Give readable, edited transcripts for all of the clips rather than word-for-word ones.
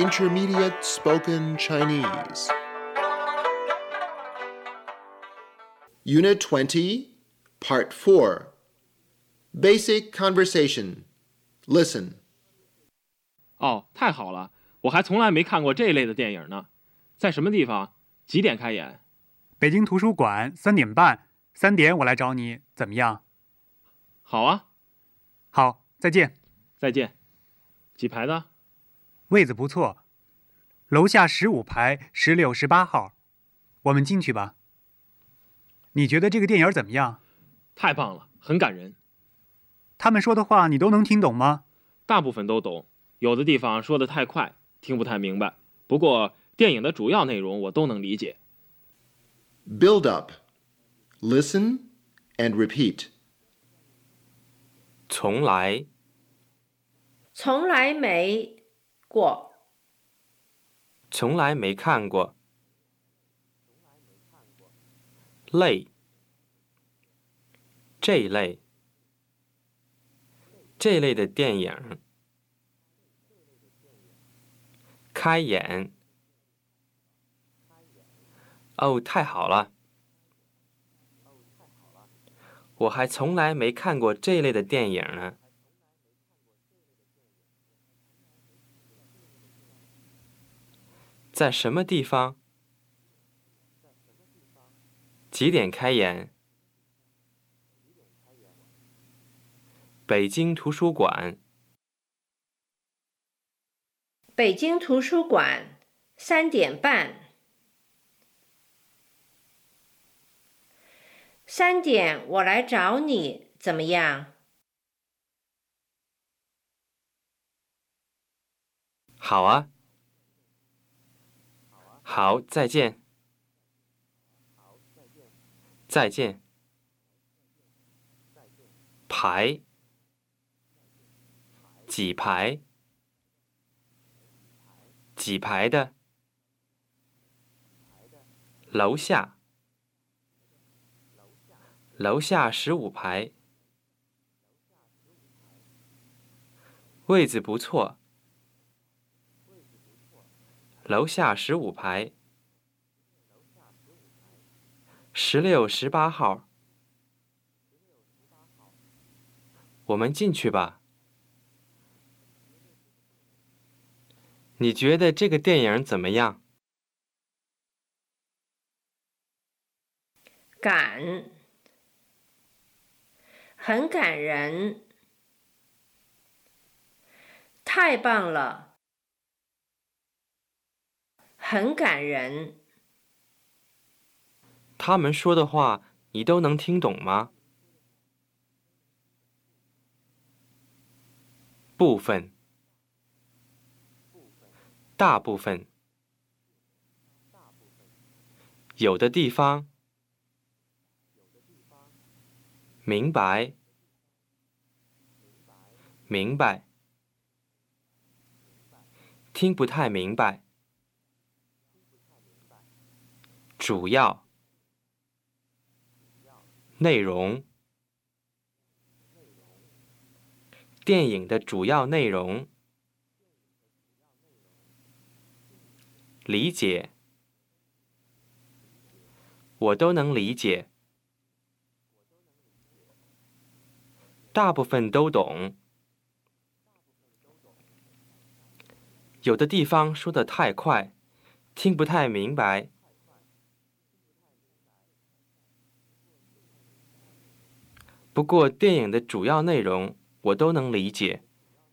Intermediate Spoken Chinese. Unit 20, Part 4. Basic Conversation. Listen. 哦，太好了，我还从来没看过这一类的电影呢。在什么地方？几点开演？ 北京图书馆3点半，3点我来找你，怎么样？ 好啊， 好，再见。 再见。几排的？ 位子不错，楼下15排16、18号，我们进去吧。你觉得这个电影怎么样？ 太棒了，很感人。 他们说的话你都能听懂吗？ 大部分都懂，有的地方说得太快，听不太明白。不过电影的主要内容我都能理解。 Build up. Listen and repeat. 从来从来没过， 从来没看过。类这一类的电影。开演。哦，太好了！我还从来没看过这一类的电影呢。在什么地方？几点开演？北京图书馆。 北京图书馆3点半。3点我来找你，怎么样？ 好啊。好，再见。再见。排。几排？几排的？楼下。楼下15排。位子不错。楼下15排。16、18号。我们进去吧。你觉得这个电影怎么样？ 感，很感人，太棒了，很感人。 他们说的话你都能听懂吗？部分。大部分。有的地方。明白。明白。听不太明白。主要。内容。电影的主要内容。理解。我都能理解。大部分都懂。有的地方说得太快，听不太明白。不过电影的主要内容我都能理解。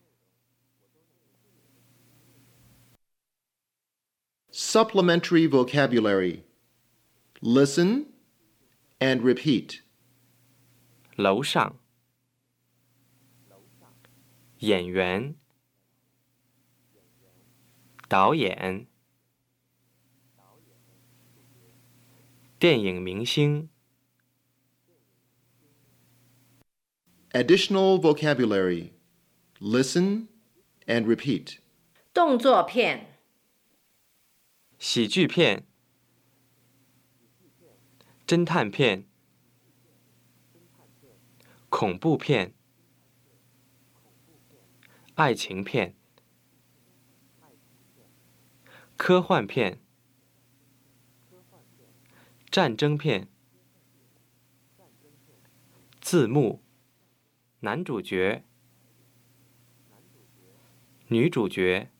Supplementary vocabulary. Listen and repeat. 楼上。演员。导演。电影明星。 Additional vocabulary. Listen and repeat. 动作片， 喜剧片。侦探片。恐怖片。爱情片。 科幻片、战争片、字幕、男主角、女主角、